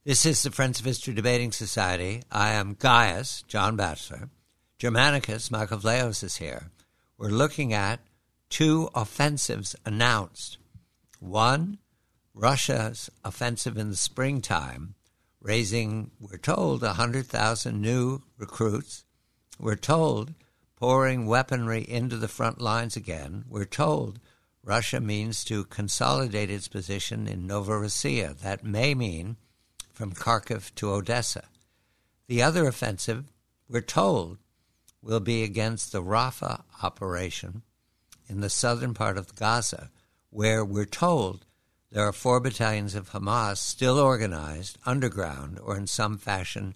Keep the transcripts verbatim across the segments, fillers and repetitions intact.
This is the Friends of History Debating Society. I am Gaius, John Batchelor. Germanicus, Michael Vlahos is here. We're looking at two offensives announced. One, Russia's offensive in the springtime, raising, we're told, one hundred thousand new recruits. We're told pouring weaponry into the front lines again. We're told Russia means to consolidate its position in Novorossiya. That may mean from Kharkiv to Odessa. The other offensive, we're told, will be against the Rafah operation in the southern part of Gaza, where we're told there are four battalions of Hamas still organized underground or in some fashion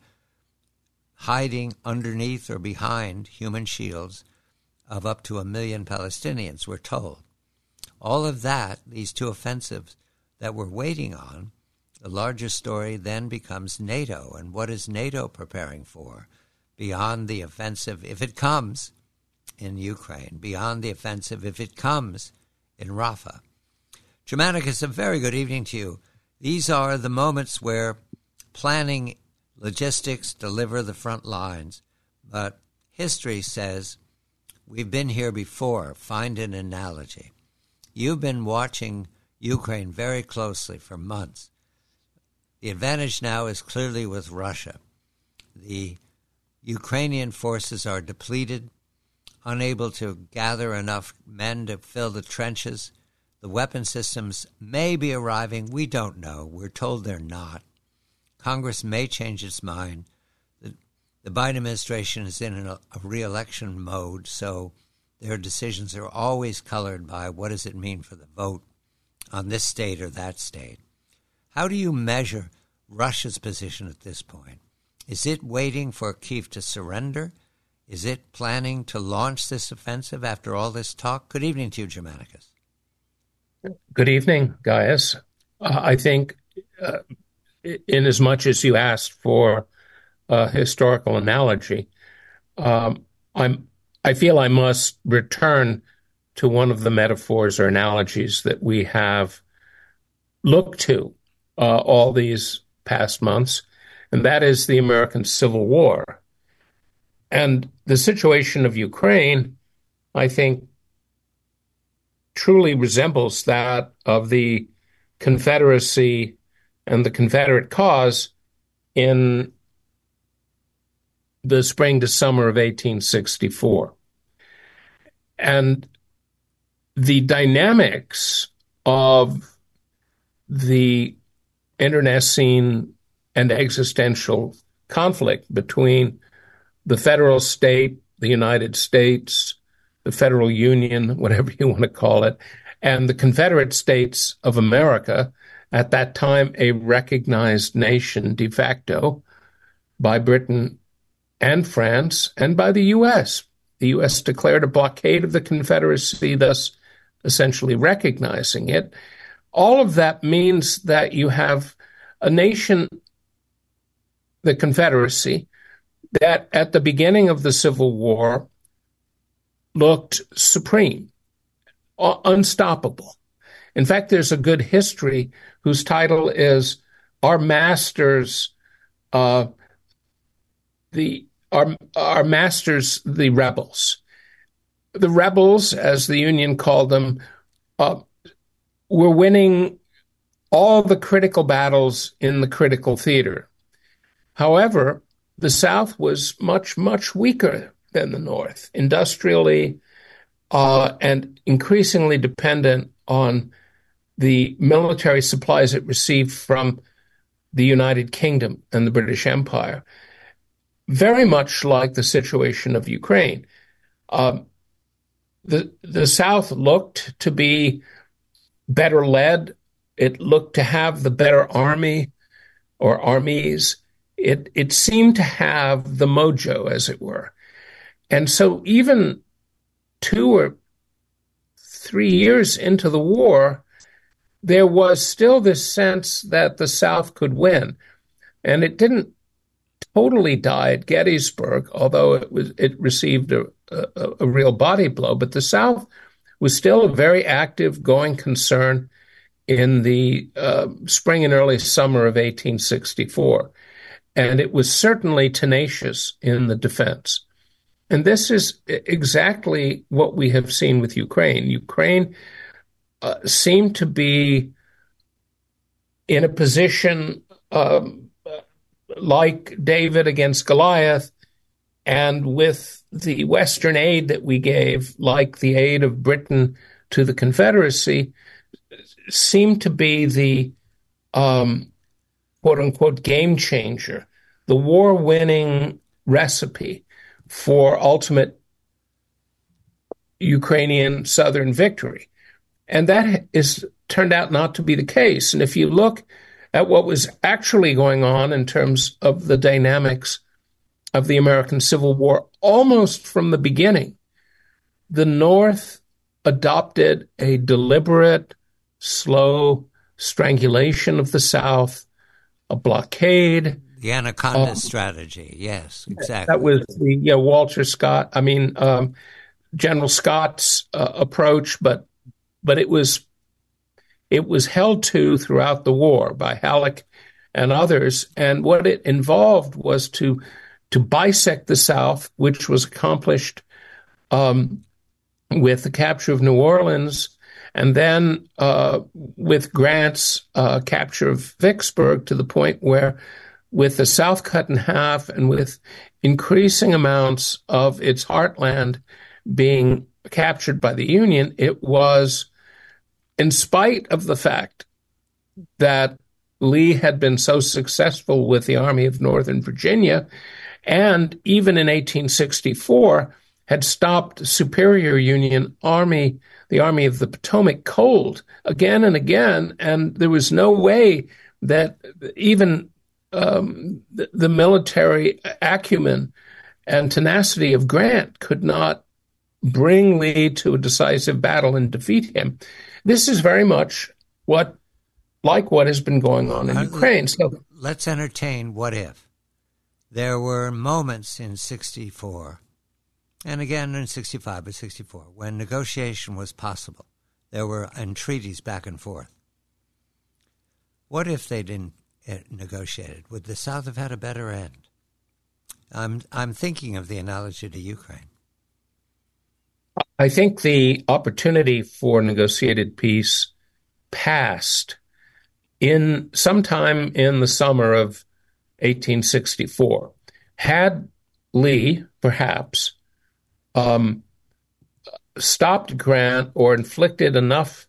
hiding underneath or behind human shields of up to a million Palestinians, we're told. All of that, these two offensives that we're waiting on, the larger story then becomes NATO, and what is NATO preparing for beyond the offensive, if it comes, in Ukraine, beyond the offensive, if it comes, in Rafah. Germanicus, a very good evening to you. These are the moments where planning, logistics, deliver the front lines, but history says we've been here before. Find an analogy. You've been watching Ukraine very closely for months. The advantage now is clearly with Russia. The Ukrainian forces are depleted, unable to gather enough men to fill the trenches. The weapon systems may be arriving. We don't know. We're told they're not. Congress may change its mind. The, the Biden administration is in a, a re-election mode, so their decisions are always colored by what does it mean for the vote on this state or that state. How do you measure Russia's position at this point? Is it waiting for Kyiv to surrender? Is it planning to launch this offensive after all this talk? Good evening to you, Germanicus. Good evening, Gaius. Uh, I think uh, in as much as you asked for a historical analogy, um, I'm, I feel I must return to one of the metaphors or analogies that we have looked to uh, all these past months, and that is the American Civil War. And the situation of Ukraine, I think, truly resembles that of the Confederacy and the Confederate cause in the spring to summer of eighteen sixty-four. And the dynamics of the internecine and existential conflict between the federal state, the United States, the federal union, whatever you want to call it, and the Confederate States of America, at that time a recognized nation de facto by Britain and France and by the U S. The U S declared a blockade of the Confederacy, thus essentially recognizing it. All of that means that you have a nation, the Confederacy, that at the beginning of the Civil War looked supreme, unstoppable. In fact, there's a good history whose title is Our Masters, uh, the our, our Masters, the Rebels. The rebels, as the Union called them, uh, were winning all the critical battles in the critical theater. However, the South was much, much weaker than the North, industrially uh, and increasingly dependent on the military supplies it received from the United Kingdom and the British Empire. Very much like the situation of Ukraine. Um, the, the South looked to be better led. It looked to have the better army or armies. It, it seemed to have the mojo, as it were. And so even two or three years into the war, there was still this sense that the South could win. And it didn't totally die at Gettysburg, although it was it received a, a, a real body blow. But the South was still a very active, going concern in the uh, spring and early summer of eighteen sixty-four. And it was certainly tenacious in the defense. And this is exactly what we have seen with Ukraine. Ukraine uh, seemed to be in a position um, like David against Goliath, and with the Western aid that we gave, like the aid of Britain to the Confederacy, seemed to be the um, quote-unquote game changer, the war-winning recipe for ultimate Ukrainian southern victory. And that is turned out not to be the case. And if you look at what was actually going on in terms of the dynamics of the American Civil War, almost from the beginning, the North adopted a deliberate, slow strangulation of the South, a blockade. The Anaconda um, strategy, yes, exactly. That was the yeah, Walter Scott, I mean, um, General Scott's uh, approach, but but it was it was held to throughout the war by Halleck and others. And what it involved was to to bisect the South, which was accomplished um, with the capture of New Orleans, and then uh, with Grant's uh, capture of Vicksburg, to the point where, with the South cut in half and with increasing amounts of its heartland being captured by the Union, it was, in spite of the fact that Lee had been so successful with the Army of Northern Virginia, and even in eighteen sixty-four had stopped Superior Union Army, the Army of the Potomac, cold again and again, and there was no way that even um, the, the military acumen and tenacity of Grant could not bring Lee to a decisive battle and defeat him. This is very much what, like what has been going on in Ukraine. So let's entertain what if. There were moments in sixty-four, and again in sixty-five, but sixty-four, when negotiation was possible. There were entreaties back and forth. What if they didn't uh, negotiate? Would the South have had a better end? I'm I'm thinking of the analogy to Ukraine. I think the opportunity for negotiated peace passed in sometime in the summer of eighteen sixty-four. Had Lee, perhaps, um, stopped Grant or inflicted enough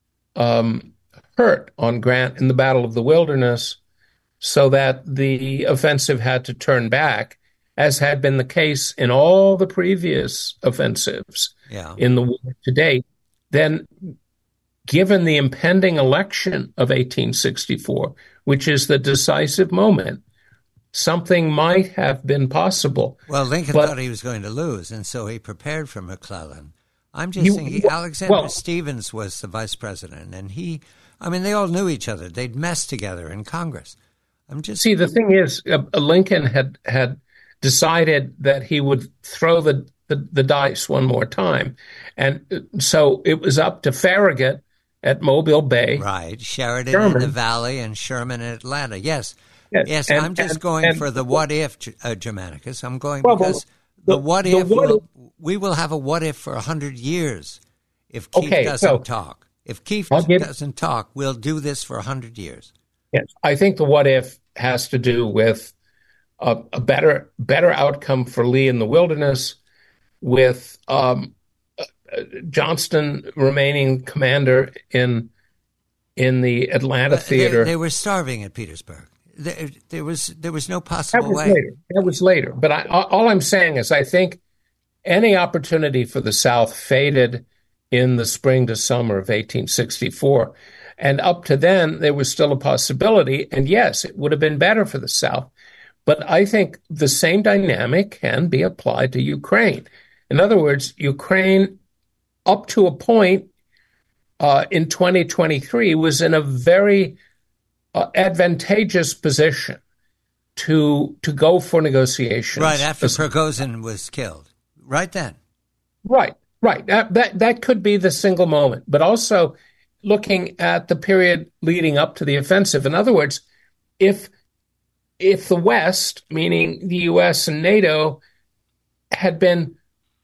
um, hurt on Grant in the Battle of the Wilderness so that the offensive had to turn back, as had been the case in all the previous offensives yeah. in the war to date, then given the impending election of eighteen sixty-four, which is the decisive moment, something might have been possible. Well, Lincoln but, thought he was going to lose, and so he prepared for McClellan. I'm just you, thinking Alexander well, Stevens was the vice president, and he, I mean, they all knew each other. They'd messed together in Congress. I'm just See, the thing is, uh, Lincoln had had decided that he would throw the, the, the dice one more time. And so it was up to Farragut at Mobile Bay. Right. Sheridan Sherman. in the Valley and Sherman in Atlanta. Yes. Yes, yes and, I'm just and, going and, for the what if, uh, Germanicus. I'm going well, because the, the what the if, what will, if, we will have a what if for one hundred years if Keith okay, doesn't so talk. If Keith give, doesn't talk, we'll do this for one hundred years. Yes, I think the what if has to do with a, a better better outcome for Lee in the Wilderness, with um, Johnston remaining commander in in the Atlanta theater. They, they were starving at Petersburg. There, there was there was no possible that was way. Later. That was later. But I, all I'm saying is I think any opportunity for the South faded in the spring to summer of eighteen sixty-four. And up to then, there was still a possibility. And yes, it would have been better for the South. But I think the same dynamic can be applied to Ukraine. In other words, Ukraine, up to a point uh, in twenty twenty-three, was in a very uh, advantageous position to to go for negotiations. Right after Prigozhin was killed. Right then. Right, right. That, that that could be the single moment. But also, looking at the period leading up to the offensive. In other words, if if the West, meaning the U S and NATO, had been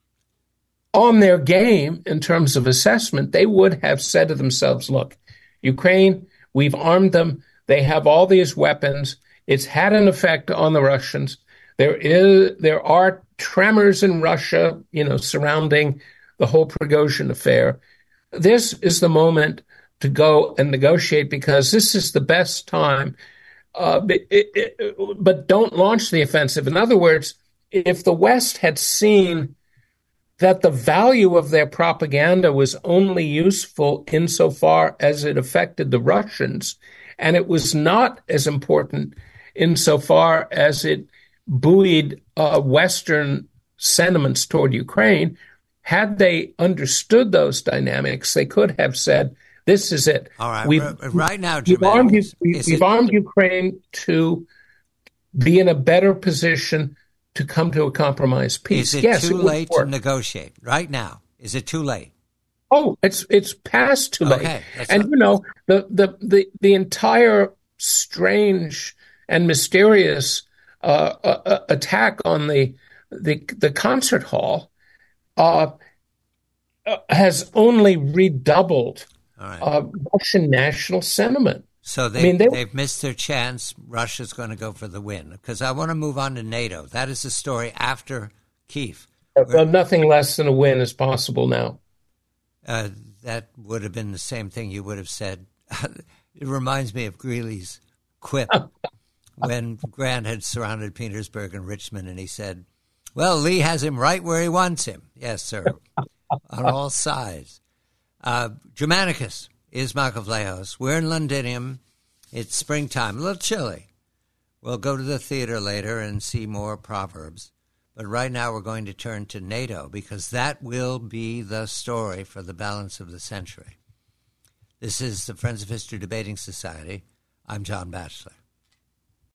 on their game in terms of assessment, they would have said to themselves, look, Ukraine, we've armed them. They have all these weapons. It's had an effect on the Russians. There is, there are tremors in Russia, you know, surrounding the whole Prigozhin affair. This is the moment to go and negotiate because this is the best time. Uh, but, it, it, but don't launch the offensive. In other words, if the West had seen that the value of their propaganda was only useful insofar as it affected the Russians, and it was not as important insofar as it buoyed uh, Western sentiments toward Ukraine, had they understood those dynamics, they could have said, this is it. All right. We've, right now, we've, armed, is, we've, is we've it, armed Ukraine to be in a better position to come to a compromise peace. Is it yes, too it late to negotiate right now? Is it too late? Oh, it's it's past too late. Okay, and not... you know the, the the the entire strange and mysterious uh, uh, attack on the the the concert hall uh, has only redoubled right. uh, Russian national sentiment. So they, I mean, they, they've missed their chance. Russia's going to go for the win. Because I want to move on to NATO. That is the story after Kyiv. Well, nothing less than a win is possible now. Uh, that would have been the same thing you would have said. It reminds me of Greeley's quip when Grant had surrounded Petersburg and Richmond, and he said, well, Lee has him right where he wants him. Yes, sir, on all sides. Uh, Germanicus is Makovleos. We're in Londinium. It's springtime, a little chilly. We'll go to the theater later and see more Proverbs. But right now we're going to turn to NATO because that will be the story for the balance of the century. This is the Friends of History Debating Society. I'm John Batchelor.